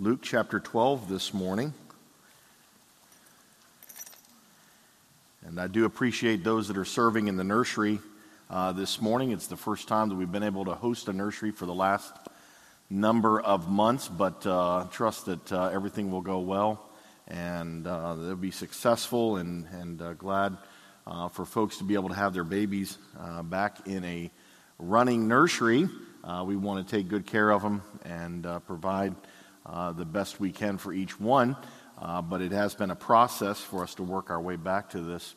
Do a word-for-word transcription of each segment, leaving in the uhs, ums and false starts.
Luke chapter twelve this morning. And I do appreciate those that are serving in the nursery uh, this morning. It's the first time that we've been able to host a nursery for the last number of months, but uh, trust that uh, everything will go well and uh, they'll be successful, and, and uh, glad uh, for folks to be able to have their babies uh, back in a running nursery. Uh, we want to take good care of them and uh, provide uh, the best we can for each one, uh, but it has been a process for us to work our way back to this.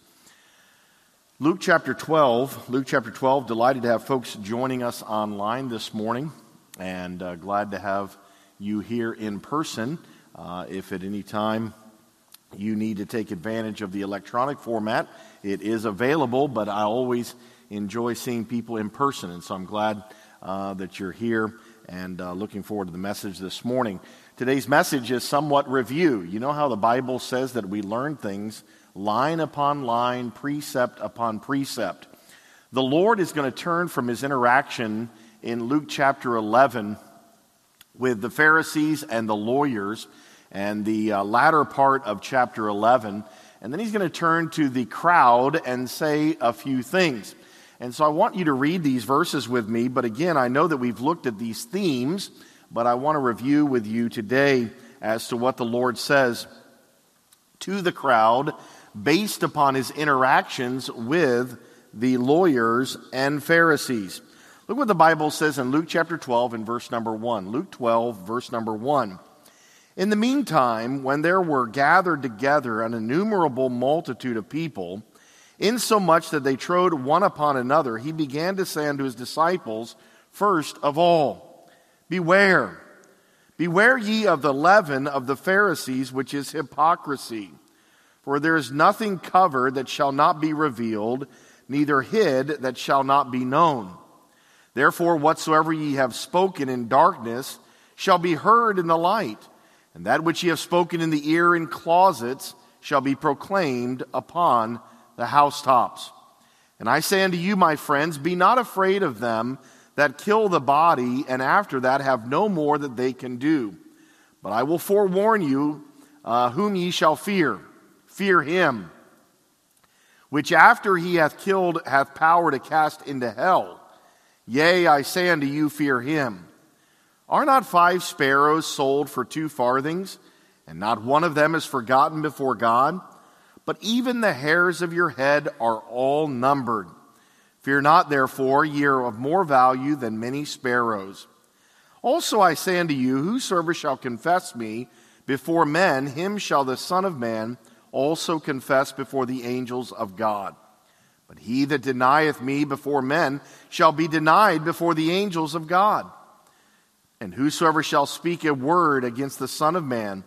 Luke chapter twelve, Luke chapter twelve, delighted to have folks joining us online this morning, and uh, glad to have you here in person. Uh, if at any time you need to take advantage of the electronic format, it is available, but I always enjoy seeing people in person, and so I'm glad uh, that you're here, and uh, looking forward to the message this morning. Today's message is somewhat review. You know how the Bible says that we learn things line upon line, precept upon precept. The Lord is going to turn from his interaction in Luke chapter eleven with the Pharisees and the lawyers, and the uh, latter part of chapter eleven, and then he's going to turn to the crowd and say a few things. And so I want you to read these verses with me, but again, I know that we've looked at these themes, but I want to review with you today as to what the Lord says to the crowd based upon his interactions with the lawyers and Pharisees. Look what the Bible says in Luke chapter twelve and verse number one. Luke twelve, verse number one. In the meantime, when there were gathered together an innumerable multitude of people, insomuch that they trode one upon another, he began to say unto his disciples, first of all, beware, beware ye of the leaven of the Pharisees, which is hypocrisy. For there is nothing covered that shall not be revealed, neither hid that shall not be known. Therefore, whatsoever ye have spoken in darkness shall be heard in the light, and that which ye have spoken in the ear in closets shall be proclaimed upon the housetops. And I say unto you, my friends, be not afraid of them that kill the body, and after that have no more that they can do. But I will forewarn you uh, whom ye shall fear. Fear him, which after he hath killed hath power to cast into hell. Yea, I say unto you, fear him. Are not five sparrows sold for two farthings, and not one of them is forgotten before God? But even the hairs of your head are all numbered. Fear not, therefore, ye are of more value than many sparrows. Also I say unto you, whosoever shall confess me before men, him shall the Son of Man also confess before the angels of God. But he that denieth me before men shall be denied before the angels of God. And whosoever shall speak a word against the Son of Man,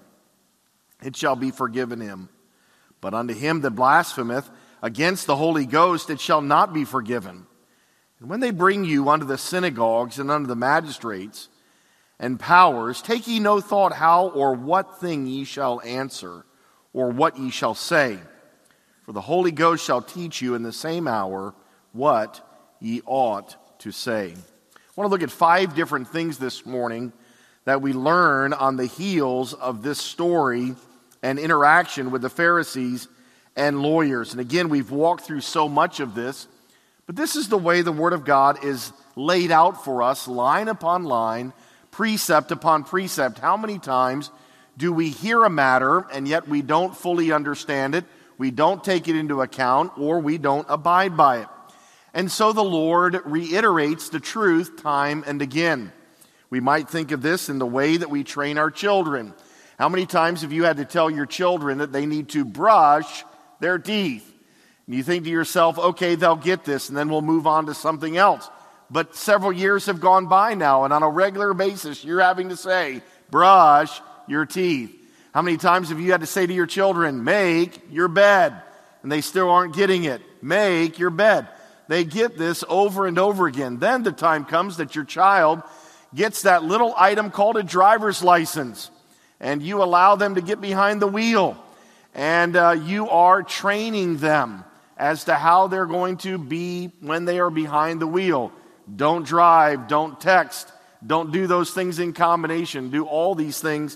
it shall be forgiven him. But unto him that blasphemeth against the Holy Ghost, it shall not be forgiven. And when they bring you unto the synagogues and unto the magistrates and powers, take ye no thought how or what thing ye shall answer, or what ye shall say. For the Holy Ghost shall teach you in the same hour what ye ought to say. I want to look at five different things this morning that we learn on the heels of this story and interaction with the Pharisees and lawyers. And again, we've walked through so much of this, but this is the way the Word of God is laid out for us, line upon line, precept upon precept. How many times do we hear a matter and yet we don't fully understand it, we don't take it into account, or we don't abide by it? And so the Lord reiterates the truth time and again. We might think of this in the way that we train our children. How many times have you had to tell your children that they need to brush their teeth? And you think to yourself, okay, they'll get this, and then we'll move on to something else. But several years have gone by now, and on a regular basis, you're having to say, brush your teeth. How many times have you had to say to your children, make your bed? And they still aren't getting it. Make your bed. They get this over and over again. Then the time comes that your child gets that little item called a driver's license, and you allow them to get behind the wheel, and uh, you are training them as to how they're going to be when they are behind the wheel. Don't drive, don't text, don't do those things in combination, do all these things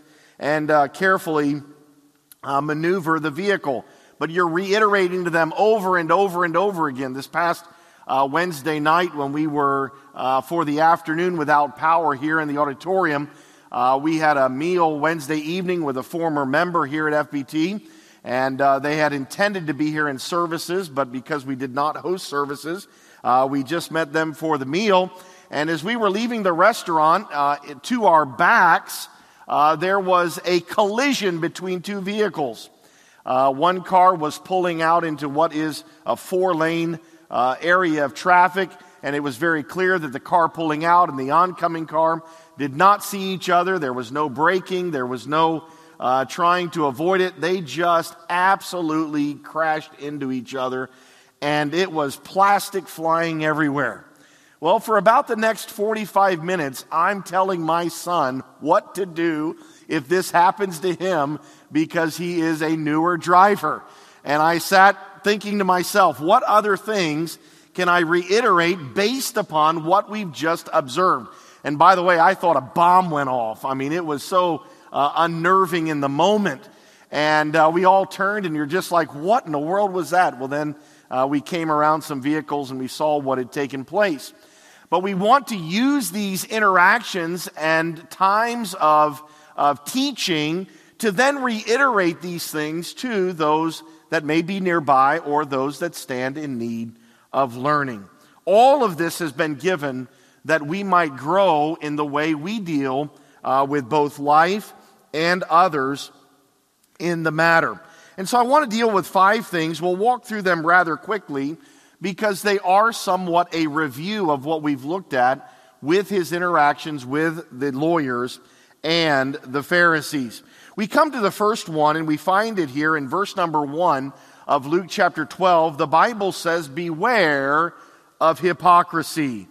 and uh, carefully uh, maneuver the vehicle. But you're reiterating to them over and over and over again. This past uh, Wednesday night when we were uh, for the afternoon without power here in the auditorium, uh, we had a meal Wednesday evening with a former member here at F B T. And uh, they had intended to be here in services, but because we did not host services, uh, we just met them for the meal. And as we were leaving the restaurant, uh, to our backs, uh, there was a collision between two vehicles. Uh, one car was pulling out into what is a four-lane uh, area of traffic, and it was very clear that the car pulling out and the oncoming car did not see each other. There was no braking. There was no uh, trying to avoid it. They just absolutely crashed into each other, and it was plastic flying everywhere. Well, for about the next forty-five minutes, I'm telling my son what to do if this happens to him because he is a newer driver. And I sat thinking to myself, what other things can I reiterate based upon what we've just observed? And by the way, I thought a bomb went off. I mean, it was so uh, unnerving in the moment. And uh, we all turned and you're just like, what in the world was that? Well, then uh, we came around some vehicles and we saw what had taken place. But we want to use these interactions and times of, of teaching to then reiterate these things to those that may be nearby or those that stand in need of learning. All of this has been given that we might grow in the way we deal uh, with both life and others in the matter. And so I want to deal with five things. We'll walk through them rather quickly because they are somewhat a review of what we've looked at with his interactions with the lawyers and the Pharisees. We come to the first one and we find it here in verse number one of Luke chapter twelve. The Bible says, beware of hypocrisy.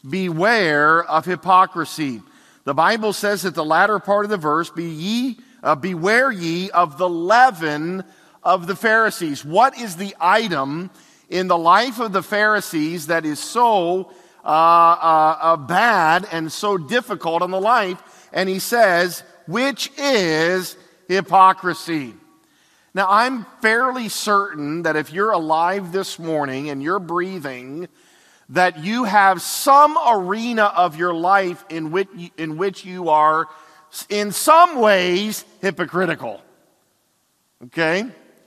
Beware of hypocrisy. The Bible says at the latter part of the verse, Be ye, uh, beware ye of the leaven of the Pharisees. What is the item in the life of the Pharisees that is so uh, uh, uh, bad and so difficult on the life? And he says, which is hypocrisy. Now, I'm fairly certain that if you're alive this morning and you're breathing, that you have some arena of your life in which, in which you are, in some ways, hypocritical. Okay?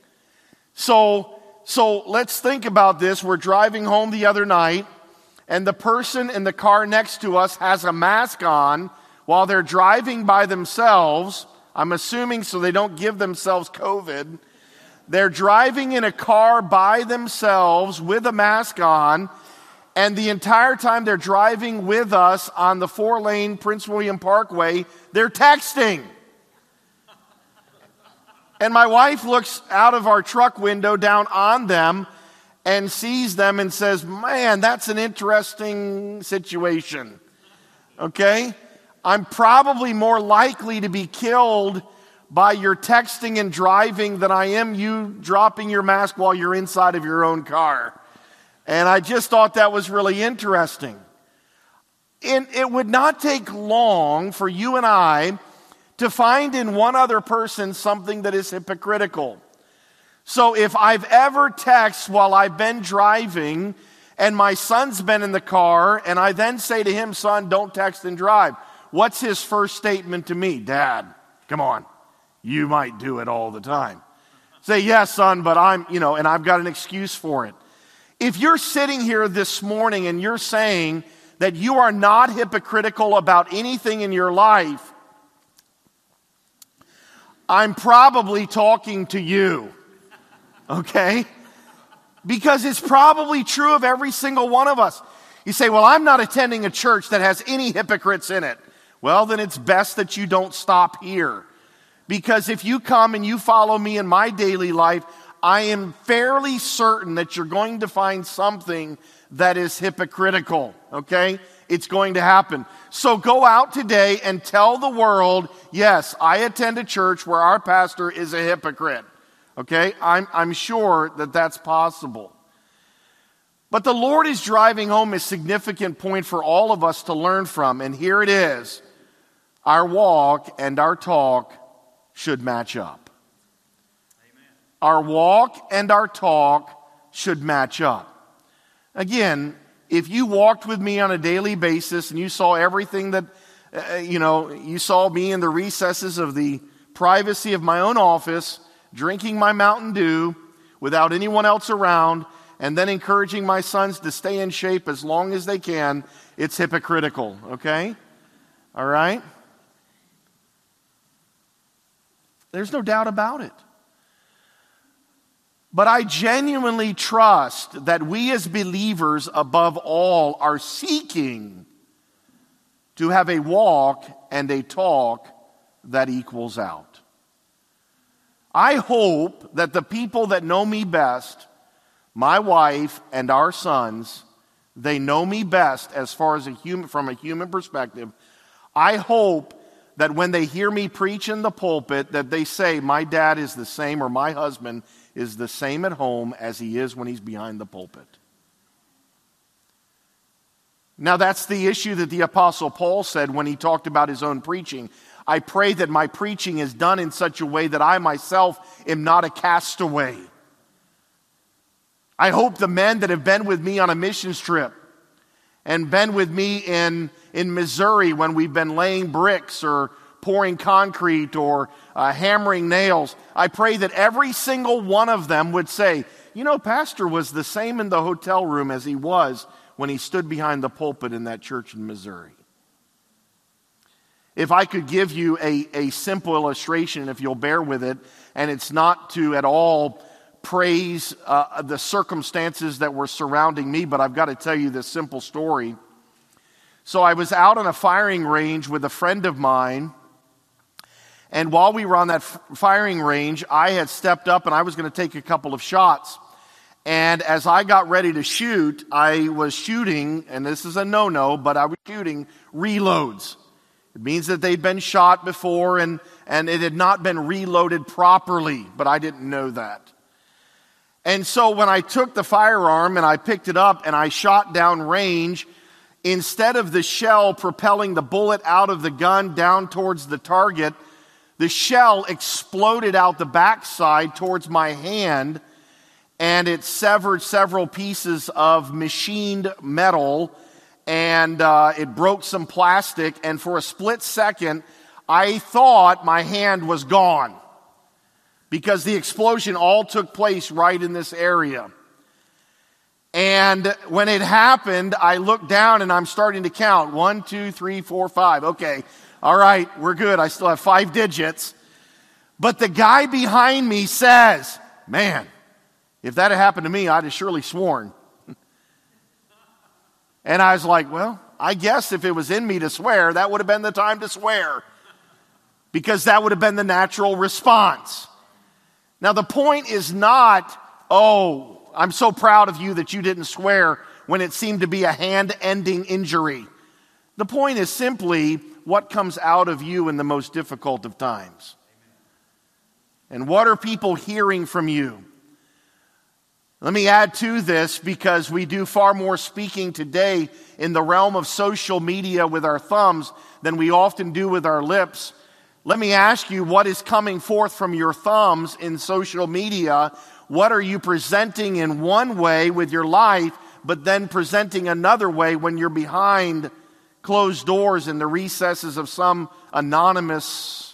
So, so let's think about this. We're driving home the other night, and the person in the car next to us has a mask on while they're driving by themselves. I'm assuming so they don't give themselves COVID. They're driving in a car by themselves with a mask on, and the entire time they're driving with us on the four-lane Prince William Parkway, they're texting. And my wife looks out of our truck window down on them and sees them and says, man, that's an interesting situation. Okay? I'm probably more likely to be killed by your texting and driving than I am you dropping your mask while you're inside of your own car. And I just thought that was really interesting. And it would not take long for you and I to find in one other person something that is hypocritical. So if I've ever texted while I've been driving and my son's been in the car and I then say to him, son, don't text and drive. What's his first statement to me? Dad, come on. You might do it all the time. Say, yes, son, but I'm, you know, and I've got an excuse for it. If you're sitting here this morning and you're saying that you are not hypocritical about anything in your life, I'm probably talking to you. Okay? Because it's probably true of every single one of us. You say, well, I'm not attending a church that has any hypocrites in it. Well, then it's best that you don't stop here. Because if you come and you follow me in my daily life, I am fairly certain that you're going to find something that is hypocritical. Okay? It's going to happen. So go out today and tell the world, yes, I attend a church where our pastor is a hypocrite. Okay? I'm, I'm sure that that's possible. But the Lord is driving home a significant point for all of us to learn from. And here it is. Our walk and our talk should match up. Amen. Our walk and our talk should match up. Again, if you walked with me on a daily basis and you saw everything that, uh, you know, you saw me in the recesses of the privacy of my own office, drinking my Mountain Dew without anyone else around, and then encouraging my sons to stay in shape as long as they can, it's hypocritical, okay? All right? There's no doubt about it. But I genuinely trust that we as believers, above all, are seeking to have a walk and a talk that equals out. I hope that the people that know me best, my wife and our sons, they know me best as far as a human, from a human perspective. I hope that when they hear me preach in the pulpit, that they say, my dad is the same, or my husband is the same at home as he is when he's behind the pulpit. Now that's the issue that the Apostle Paul said when he talked about his own preaching. I pray that my preaching is done in such a way that I myself am not a castaway. I hope the men that have been with me on a missions trip and been with me in, in Missouri when we've been laying bricks or pouring concrete or uh, hammering nails, I pray that every single one of them would say, you know, Pastor was the same in the hotel room as he was when he stood behind the pulpit in that church in Missouri. If I could give you a, a simple illustration, if you'll bear with it, and it's not to at all praise uh, the circumstances that were surrounding me, but I've got to tell you this simple story. So I was out on a firing range with a friend of mine, and while we were on that f- firing range, I had stepped up and I was going to take a couple of shots. And as I got ready to shoot, I was shooting, and this is a no-no, but I was shooting reloads. It means that they'd been shot before and, and it had not been reloaded properly, but I didn't know that. And so when I took the firearm and I picked it up and I shot down range, instead of the shell propelling the bullet out of the gun down towards the target, the shell exploded out the backside towards my hand, and it severed several pieces of machined metal, and uh, it broke some plastic, and for a split second, I thought my hand was gone because the explosion all took place right in this area. And when it happened, I looked down and I'm starting to count. One, two, three, four, five. Okay, all right, we're good. I still have five digits. But the guy behind me says, man, if that had happened to me, I'd have surely sworn. And I was like, well, I guess if it was in me to swear, that would have been the time to swear. Because that would have been the natural response. Now the point is not, oh, I'm so proud of you that you didn't swear when it seemed to be a hand-ending injury. The point is simply what comes out of you in the most difficult of times. And what are people hearing from you? Let me add to this, because we do far more speaking today in the realm of social media with our thumbs than we often do with our lips. Let me ask you, what is coming forth from your thumbs in social media? What are you presenting in one way with your life, but then presenting another way when you're behind closed doors in the recesses of some anonymous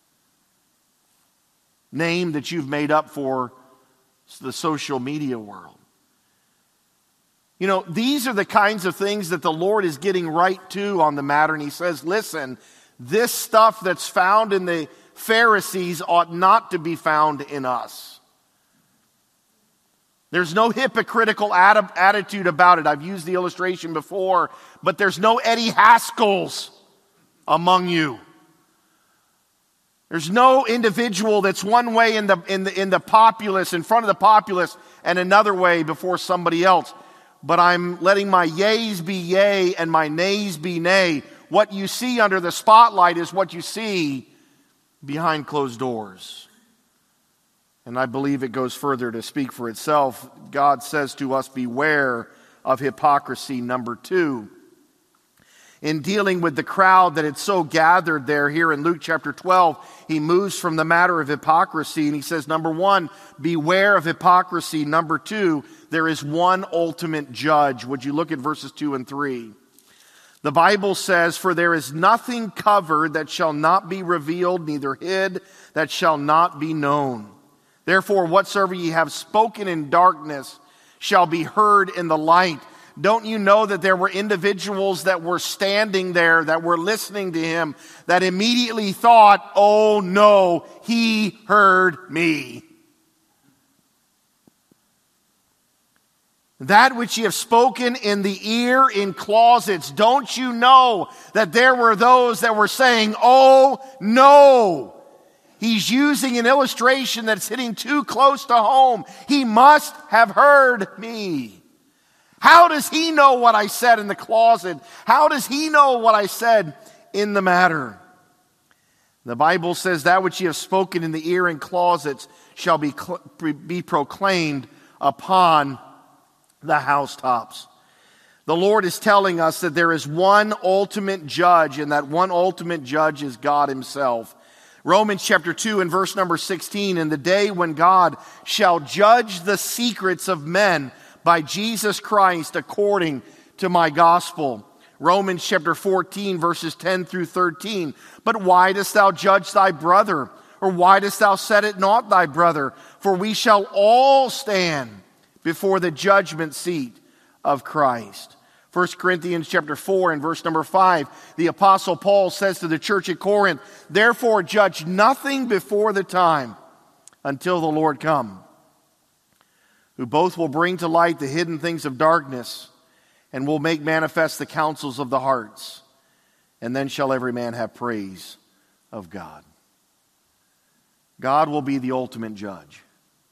name that you've made up for the social media world? You know, these are the kinds of things that the Lord is getting right to on the matter. And he says, listen, this stuff that's found in the Pharisees ought not to be found in us. There's no hypocritical ad- attitude about it. I've used the illustration before, but there's no Eddie Haskells among you. There's no individual that's one way in the, in the, in the populace, in front of the populace, and another way before somebody else. But I'm letting my yays be yay and my nays be nay. What you see under the spotlight is what you see behind closed doors. And I believe it goes further to speak for itself. God says to us, beware of hypocrisy. Number two, In dealing with the crowd that had so gathered there here in Luke chapter twelve, he moves from the matter of hypocrisy and he says, number one, beware of hypocrisy. Number two, there is one ultimate judge. Would you look at verses two and three? The Bible says, for there is nothing covered that shall not be revealed, neither hid that shall not be known. Therefore, whatsoever ye have spoken in darkness shall be heard in the light. Don't you know that there were individuals that were standing there, that were listening to him, that immediately thought, oh no, he heard me. That which ye have spoken in the ear in closets, don't you know that there were those that were saying, oh no. He's using an illustration that's hitting too close to home. He must have heard me. How does he know what I said in the closet? How does he know what I said in the matter? The Bible says that which ye have spoken in the ear and closets shall be, be proclaimed upon the housetops. The Lord is telling us that there is one ultimate judge, and that one ultimate judge is God himself. Romans chapter two and verse number sixteen, in the day when God shall judge the secrets of men by Jesus Christ according to my gospel. Romans chapter fourteen verses ten through thirteen. But why dost thou judge thy brother? Or why dost thou set it not thy brother? For we shall all stand before the judgment seat of Christ. First Corinthians chapter four and verse number five, the Apostle Paul says to the church at Corinth, therefore judge nothing before the time until the Lord come, who both will bring to light the hidden things of darkness and will make manifest the counsels of the hearts. And then shall every man have praise of God. God will be the ultimate judge.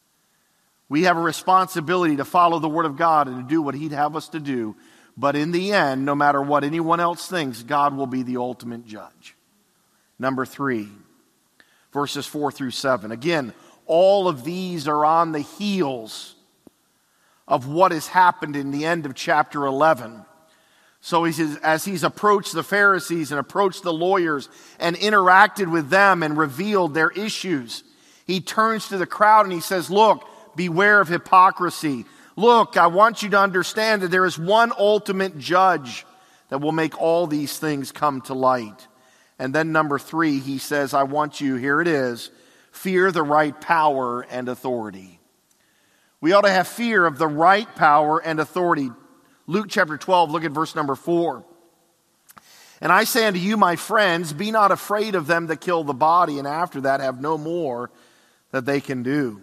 We have a responsibility to follow the Word of God and to do what He'd have us to do. But in the end, no matter what anyone else thinks, God will be the ultimate judge. Number three, verses four through seven. Again, all of these are on the heels of what has happened in the end of chapter eleven. So he says, as he's approached the Pharisees and approached the lawyers and interacted with them and revealed their issues, he turns to the crowd and he says, look, beware of hypocrisy. Look, I want you to understand that there is one ultimate judge that will make all these things come to light. And then number three, he says, I want you, here it is, fear the right power and authority. We ought to have fear of the right power and authority. Luke chapter twelve, look at verse number four. And I say unto you, my friends, be not afraid of them that kill the body, and after that have no more that they can do.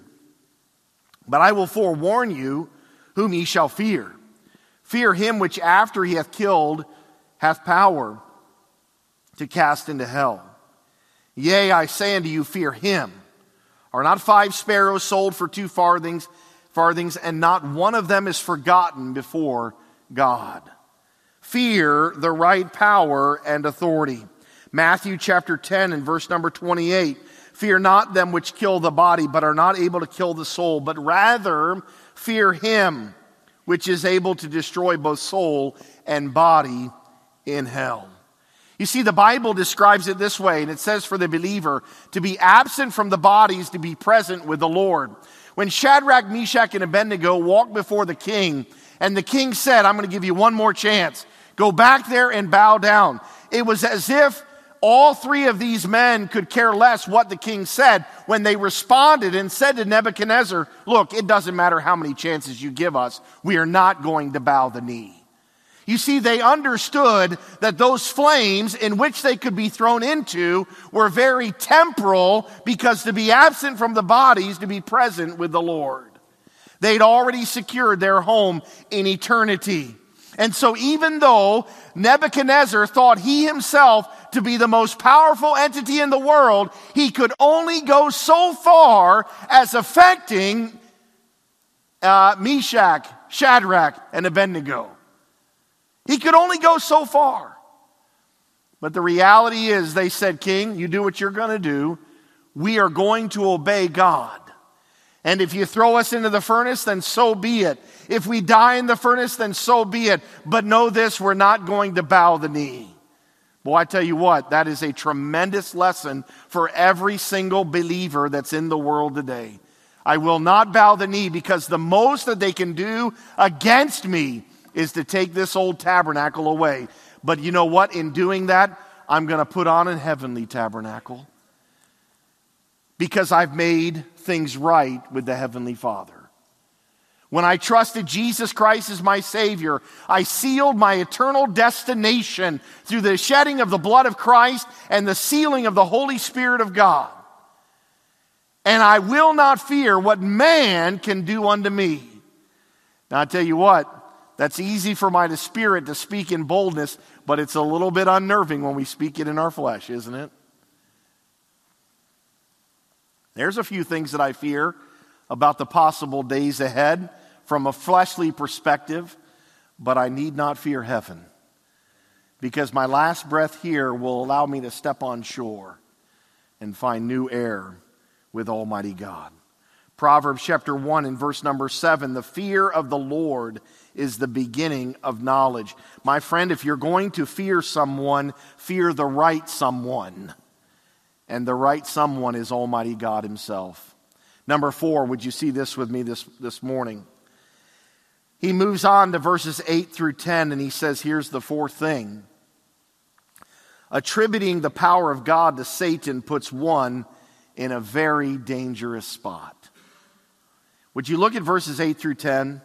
But I will forewarn you whom ye shall fear. Fear him which after he hath killed hath power to cast into hell. Yea, I say unto you, fear him. Are not five sparrows sold for two farthings, farthings, and not one of them is forgotten before God? Fear the right power and authority. Matthew chapter ten and verse number twenty-eight. Fear not them which kill the body, but are not able to kill the soul, but rather fear him which is able to destroy both soul and body in hell. You see, the Bible describes it this way, and it says for the believer to be absent from the bodies, to be present with the Lord. When Shadrach, Meshach, and Abednego walked before the king, and the king said, I'm going to give you one more chance. Go back there and bow down. It was as if all three of these men could care less what the king said when they responded and said to Nebuchadnezzar, look, it doesn't matter how many chances you give us. We are not going to bow the knee. You see, they understood that those flames in which they could be thrown into were very temporal, because to be absent from the bodies, to be present with the Lord. They'd already secured their home in eternity. And so even though Nebuchadnezzar thought he himself to be the most powerful entity in the world, he could only go so far as affecting uh, Meshach, Shadrach, and Abednego. He could only go so far. But the reality is, they said, King, you do what you're going to do. We are going to obey God. And if you throw us into the furnace, then so be it. If we die in the furnace, then so be it. But know this, we're not going to bow the knee. Boy, I tell you what, that is a tremendous lesson for every single believer that's in the world today. I will not bow the knee, because the most that they can do against me is to take this old tabernacle away. But you know what? In doing that, I'm going to put on a heavenly tabernacle, because I've made things right with the Heavenly Father. When I trusted Jesus Christ as my Savior, I sealed my eternal destination through the shedding of the blood of Christ and the sealing of the Holy Spirit of God. And I will not fear what man can do unto me. Now I tell you what, that's easy for my spirit to speak in boldness, but it's a little bit unnerving when we speak it in our flesh, isn't it? There's a few things that I fear about the possible days ahead from a fleshly perspective, but I need not fear heaven, because my last breath here will allow me to step on shore and find new air with Almighty God. Proverbs chapter one and verse number seven, the fear of the Lord is the beginning of knowledge. My friend, if you're going to fear someone, fear the right someone. And the right someone is Almighty God Himself. Number four, would you see this with me this, this morning? He moves on to verses eight through ten, and he says, here's the fourth thing. Attributing the power of God to Satan puts one in a very dangerous spot. Would you look at verses eight through ten?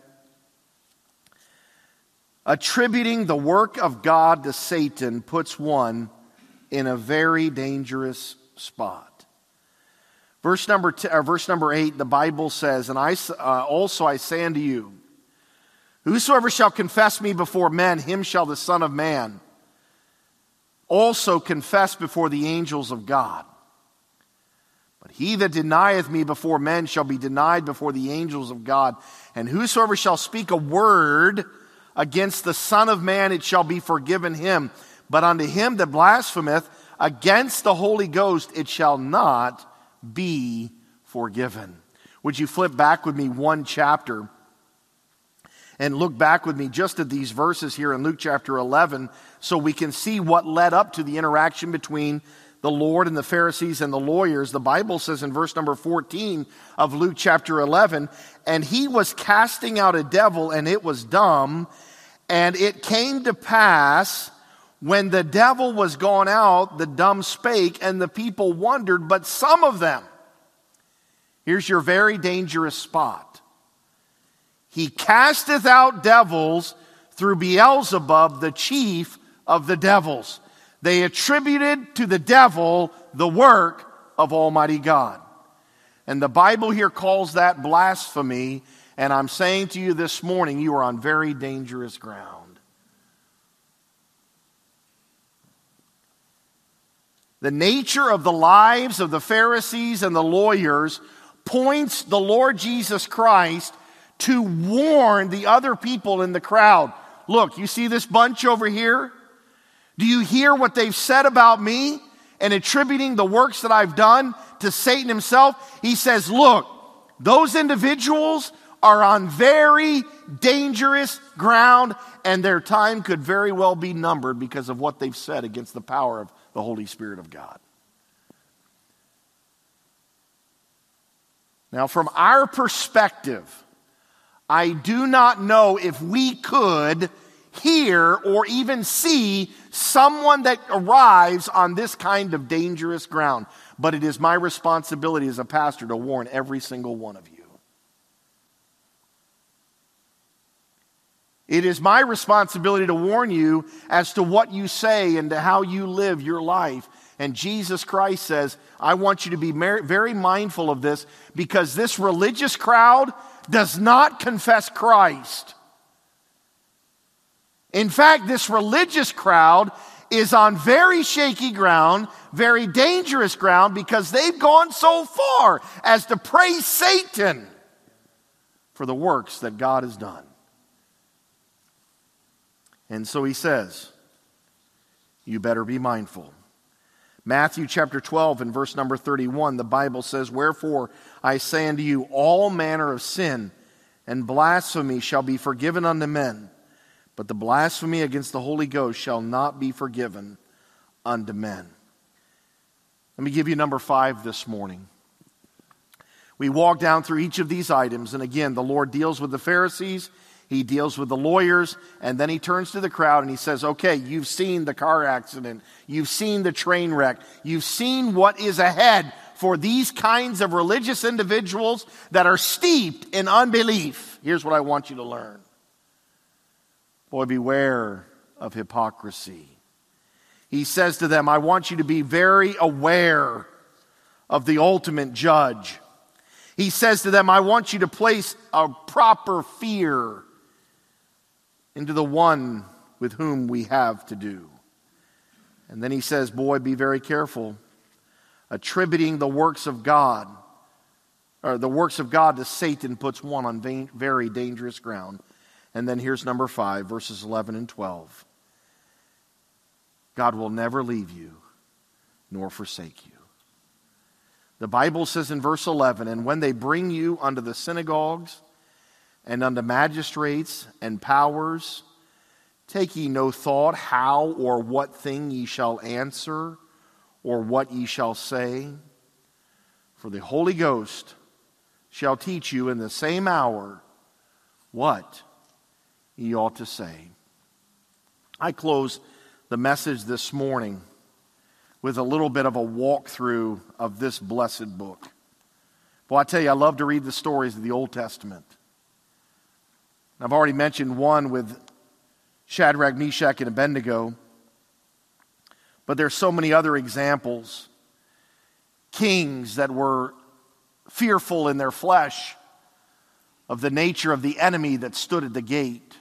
Attributing the work of God to Satan puts one in a very dangerous spot. Verse number t- or verse number eight, the Bible says, and I uh, also I say unto you, whosoever shall confess me before men, him shall the Son of Man also confess before the angels of God. But he that denieth me before men shall be denied before the angels of God. And whosoever shall speak a word against the Son of Man, it shall be forgiven him. But unto him that blasphemeth against the Holy Ghost, it shall not be forgiven. Would you flip back with me one chapter and look back with me just at these verses here in Luke chapter eleven, so we can see what led up to the interaction between the Lord and the Pharisees and the lawyers. The Bible says in verse number fourteen of Luke chapter eleven, and he was casting out a devil, and it was dumb, and it came to pass, when the devil was gone out, the dumb spake, and the people wondered, but some of them. Here's your very dangerous spot. He casteth out devils through Beelzebub, the chief of the devils. They attributed to the devil the work of Almighty God. And the Bible here calls that blasphemy, and I'm saying to you this morning, you are on very dangerous ground. The nature of the lives of the Pharisees and the lawyers points the Lord Jesus Christ to warn the other people in the crowd. Look, you see this bunch over here? Do you hear what they've said about me and attributing the works that I've done to Satan himself? He says, look, those individuals are on very dangerous ground, and their time could very well be numbered because of what they've said against the power of the Holy Spirit of God. Now, from our perspective, I do not know if we could hear or even see someone that arrives on this kind of dangerous ground. But it is my responsibility as a pastor to warn every single one of you. It is my responsibility to warn you as to what you say and to how you live your life. And Jesus Christ says, I want you to be very mindful of this, because this religious crowd does not confess Christ. In fact, this religious crowd is on very shaky ground, very dangerous ground, because they've gone so far as to praise Satan for the works that God has done. And so he says, you better be mindful. Matthew chapter twelve and verse number thirty-one, the Bible says, wherefore I say unto you, all manner of sin and blasphemy shall be forgiven unto men, but the blasphemy against the Holy Ghost shall not be forgiven unto men. Let me give you number five this morning. We walk down through each of these items, and again, the Lord deals with the Pharisees, He deals with the lawyers, and then He turns to the crowd and He says, okay, you've seen the car accident, you've seen the train wreck, you've seen what is ahead for these kinds of religious individuals that are steeped in unbelief. Here's what I want you to learn. Boy, beware of hypocrisy. He says to them, I want you to be very aware of the ultimate judge. He says to them, I want you to place a proper fear into the one with whom we have to do. And then he says, boy, be very careful attributing the works of God, or the works of God to Satan puts one on vain, very dangerous ground. And then here's number five, verses eleven and twelve. God will never leave you nor forsake you. The Bible says in verse eleven, and when they bring you unto the synagogues and unto magistrates and powers, take ye no thought how or what thing ye shall answer or what ye shall say. For the Holy Ghost shall teach you in the same hour what ye ought to say. I close the message this morning with a little bit of a walkthrough of this blessed book. Well, I tell you, I love to read the stories of the Old Testament. I've already mentioned one with Shadrach, Meshach, and Abednego, but there's so many other examples. Kings that were fearful in their flesh of the nature of the enemy that stood at the gate.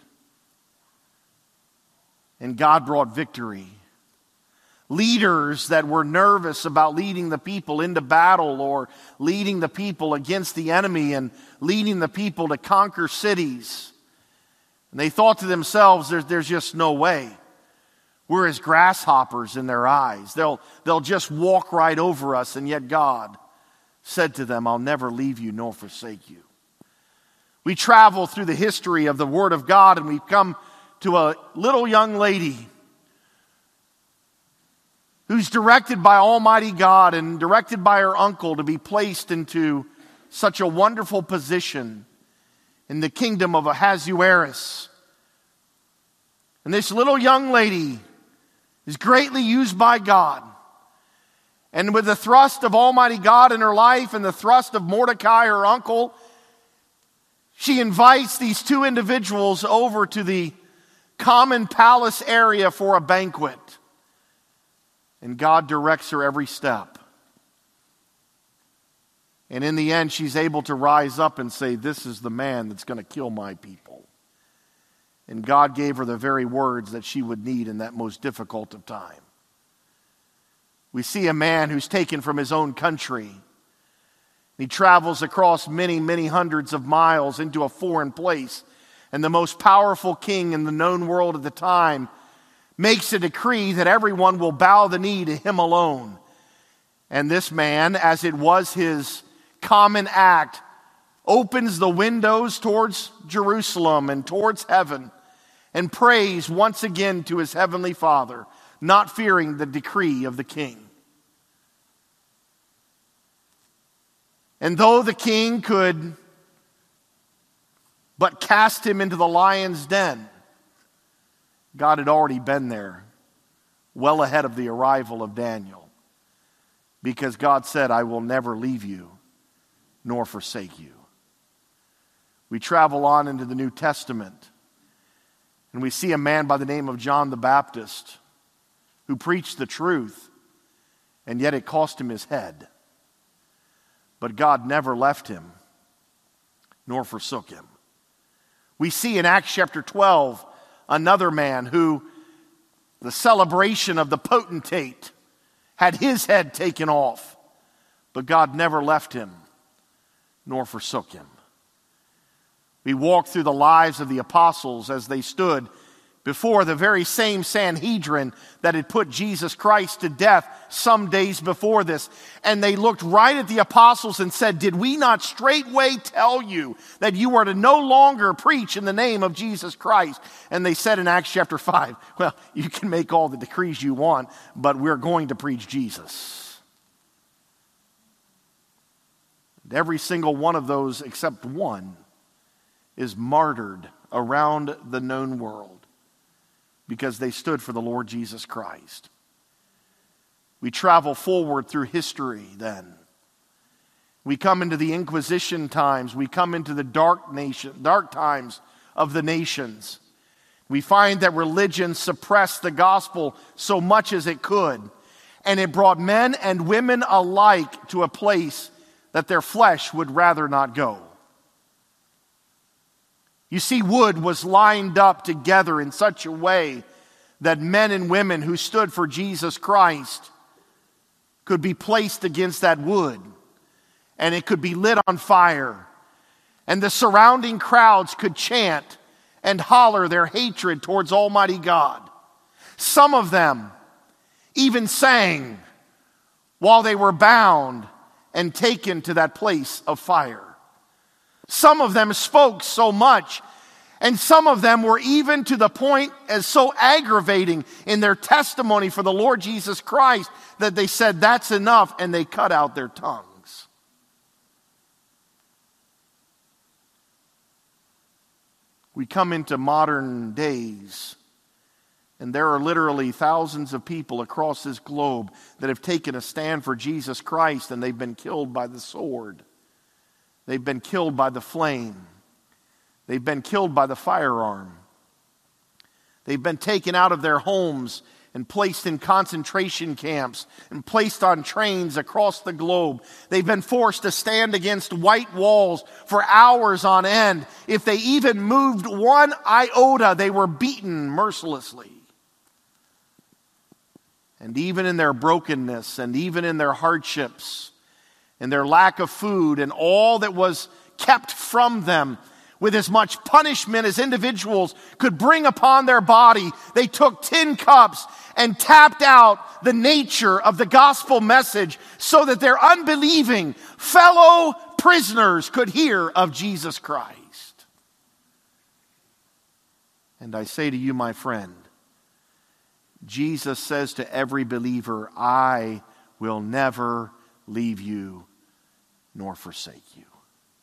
And God brought victory. Leaders that were nervous about leading the people into battle or leading the people against the enemy and leading the people to conquer cities. And they thought to themselves, there's, there's just no way. We're as grasshoppers in their eyes. They'll, they'll just walk right over us. And yet God said to them, I'll never leave you nor forsake you. We travel through the history of the Word of God and we come to a little young lady who's directed by Almighty God and directed by her uncle to be placed into such a wonderful position in the kingdom of Ahasuerus. And this little young lady is greatly used by God. And with the thrust of Almighty God in her life and the thrust of Mordecai, her uncle, she invites these two individuals over to the common palace area for a banquet. And God directs her every step. And in the end, she's able to rise up and say, this is the man that's going to kill my people. And God gave her the very words that she would need in that most difficult of time. We see a man who's taken from his own country. He travels across many, many hundreds of miles into a foreign place. And the most powerful king in the known world at the time makes a decree that everyone will bow the knee to him alone. And this man, as it was his common act, opens the windows towards Jerusalem and towards heaven and prays once again to his heavenly Father, not fearing the decree of the king. And though the king could but cast him into the lion's den, God had already been there, well ahead of the arrival of Daniel. Because God said, I will never leave you nor forsake you. We travel on into the New Testament, and we see a man by the name of John the Baptist who preached the truth, and yet it cost him his head. But God never left him nor forsook him. We see in Acts chapter twelve another man who, the celebration of the potentate, had his head taken off, but God never left him nor forsook him. We walk through the lives of the apostles as they stood before the very same Sanhedrin that had put Jesus Christ to death some days before this. And they looked right at the apostles and said, "Did we not straightway tell you that you are to no longer preach in the name of Jesus Christ?" And they said in Acts chapter five, "Well, you can make all the decrees you want, but we're going to preach Jesus." And every single one of those except one is martyred around the known world, because they stood for the Lord Jesus Christ. We travel forward through history then. We come into the Inquisition times. We come into the dark nation, dark times of the nations. We find that religion suppressed the gospel so much as it could, and it brought men and women alike to a place that their flesh would rather not go. You see, wood was lined up together in such a way that men and women who stood for Jesus Christ could be placed against that wood, and it could be lit on fire, and the surrounding crowds could chant and holler their hatred towards Almighty God. Some of them even sang while they were bound and taken to that place of fire. Some of them spoke so much, and some of them were even to the point as so aggravating in their testimony for the Lord Jesus Christ that they said, "That's enough," and they cut out their tongues. We come into modern days, and there are literally thousands of people across this globe that have taken a stand for Jesus Christ, and they've been killed by the sword. They've been killed by the flame. They've been killed by the firearm. They've been taken out of their homes and placed in concentration camps and placed on trains across the globe. They've been forced to stand against white walls for hours on end. If they even moved one iota, they were beaten mercilessly. And even in their brokenness, and even in their hardships, and their lack of food, and all that was kept from them, with as much punishment as individuals could bring upon their body, they took tin cups and tapped out the nature of the gospel message so that their unbelieving fellow prisoners could hear of Jesus Christ. And I say to you, my friend, Jesus says to every believer, "I will never leave you nor forsake you."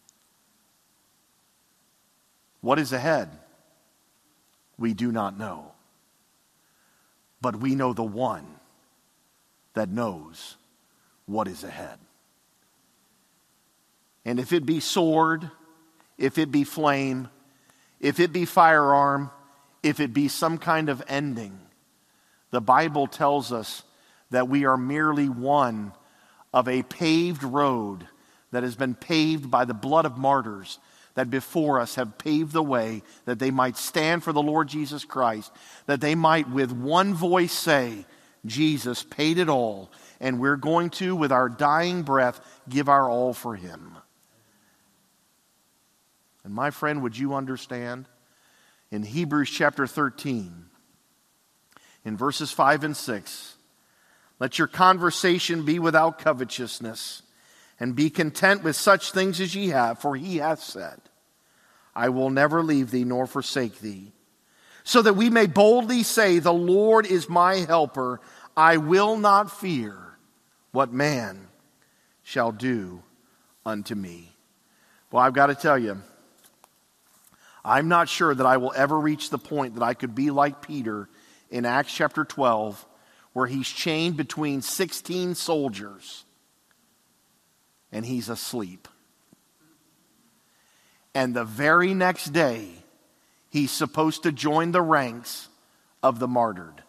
What is ahead? We do not know. But we know the one that knows what is ahead. And if it be sword, if it be flame, if it be firearm, if it be some kind of ending, the Bible tells us that we are merely one of a paved road that has been paved by the blood of martyrs that before us have paved the way that they might stand for the Lord Jesus Christ, that they might with one voice say, "Jesus paid it all, and we're going to, with our dying breath, give our all for him." And my friend, would you understand? In Hebrews chapter thirteen, in verses five and six, "Let your conversation be without covetousness, and be content with such things as ye have, for he hath said, I will never leave thee nor forsake thee. So that we may boldly say, the Lord is my helper. I will not fear what man shall do unto me." Well, I've got to tell you, I'm not sure that I will ever reach the point that I could be like Peter in Acts chapter twelve, where he's chained between sixteen soldiers and he's asleep. And the very next day, he's supposed to join the ranks of the martyred.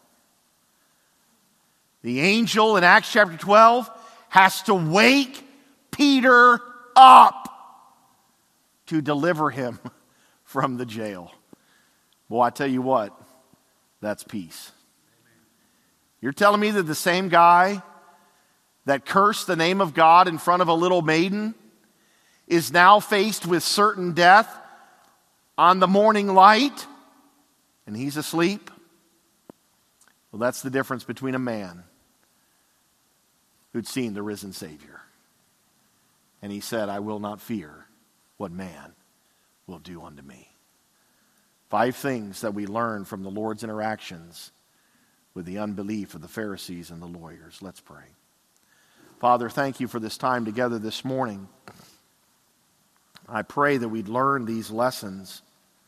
The angel in Acts chapter twelve has to wake Peter up to deliver him from the jail. Boy, I tell you what, that's peace. You're telling me that the same guy that cursed the name of God in front of a little maiden is now faced with certain death on the morning light, and he's asleep, well, that's the difference between a man who'd seen the risen Savior. And he said, I will not fear what man will do unto me. Five things that we learn from the Lord's interactions with the unbelief of the Pharisees and the lawyers. Let's pray. Father, thank you for this time together this morning. I pray that we'd learn these lessons.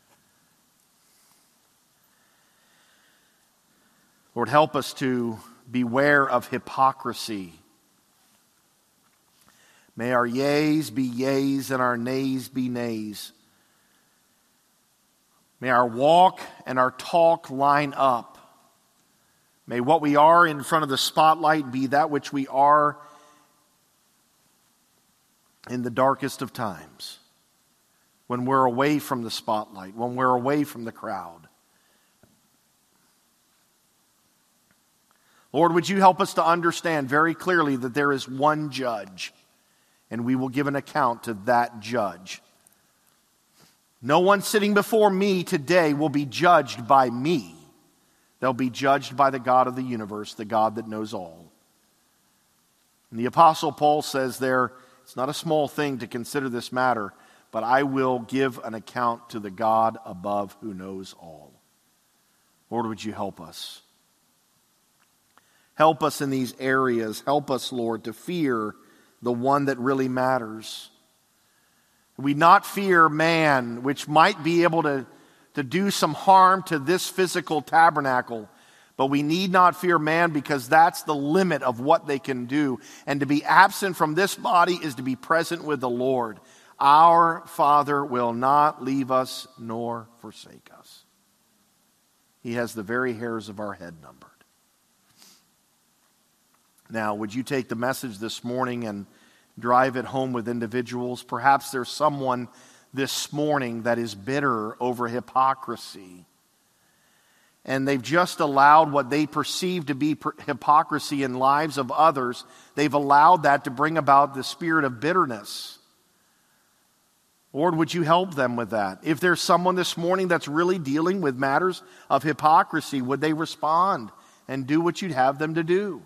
Lord, help us to beware of hypocrisy. May our yeas be yeas and our nays be nays. May our walk and our talk line up. May what we are in front of the spotlight be that which we are in the darkest of times, when we're away from the spotlight, when we're away from the crowd. Lord, would you help us to understand very clearly that there is one judge, and we will give an account to that judge. No one sitting before me today will be judged by me. They'll be judged by the God of the universe, the God that knows all. And the Apostle Paul says there, it's not a small thing to consider this matter, but I will give an account to the God above who knows all. Lord, would you help us? Help us in these areas. Help us, Lord, to fear the one that really matters. We not fear man, which might be able to, to do some harm to this physical tabernacle, but we need not fear man because that's the limit of what they can do. And to be absent from this body is to be present with the Lord. Our Father will not leave us nor forsake us. He has the very hairs of our head numbered. Now, would you take the message this morning and drive it home with individuals? Perhaps there's someone this morning that is bitter over hypocrisy. And they've just allowed what they perceive to be hypocrisy in lives of others. They've allowed that to bring about the spirit of bitterness. Lord, would you help them with that? If there's someone this morning that's really dealing with matters of hypocrisy, would they respond and do what you'd have them to do?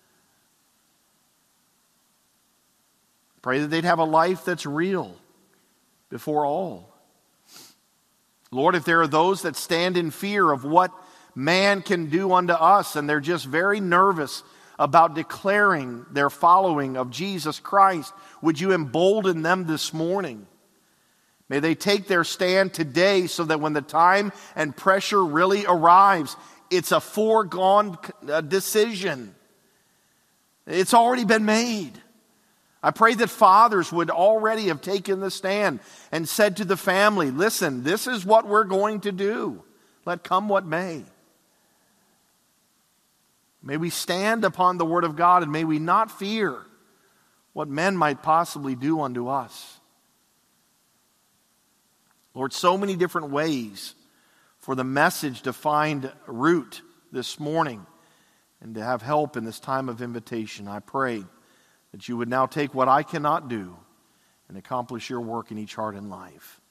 Pray that they'd have a life that's real before all. Lord, if there are those that stand in fear of what man can do unto us, and they're just very nervous about declaring their following of Jesus Christ, would you embolden them this morning? May they take their stand today so that when the time and pressure really arrives, it's a foregone decision. It's already been made. I pray that fathers would already have taken the stand and said to the family, listen, this is what we're going to do. Let come what may. May we stand upon the word of God, and may we not fear what men might possibly do unto us. Lord, so many different ways for the message to find root this morning and to have help in this time of invitation. I pray that you would now take what I cannot do and accomplish your work in each heart and life.